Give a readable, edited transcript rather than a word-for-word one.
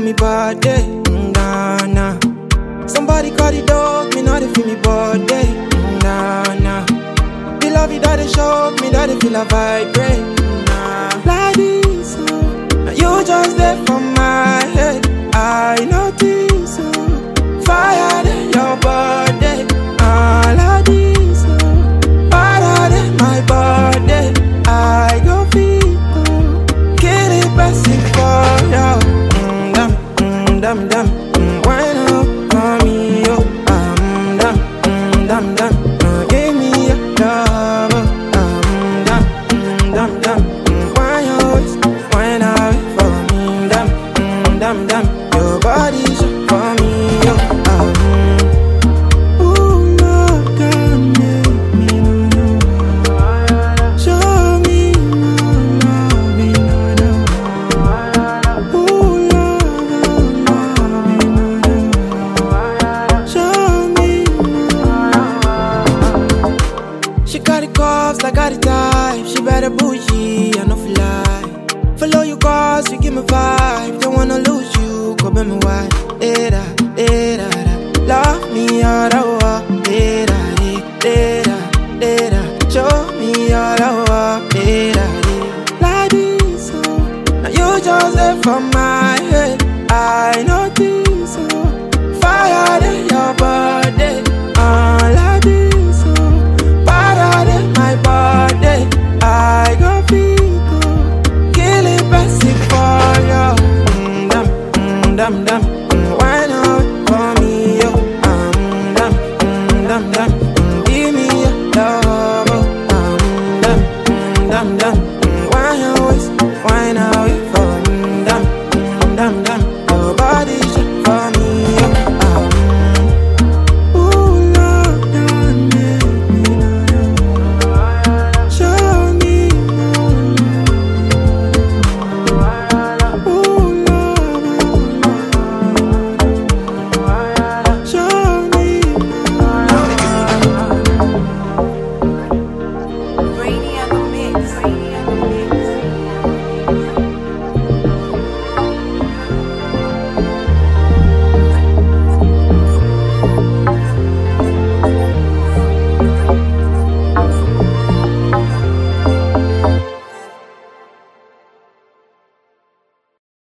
me body, nah, nah. Somebody call the dog, me not feel me body, nah, nah. The love you that they show me, that they feel a vibrate, nah. Like this, now you just there from my head. I notice, fire in your body, like this, fire in my body. I go feel, get it passing for you. Dum dum, why not for me, yo? Dum dum, give me a love. Dum, why always, why not for me? Dum, your body's for me, yo. Ooh, love can make me know. Show me no love, ooh, love, show me no. She got the cuffs, I got the type. She better push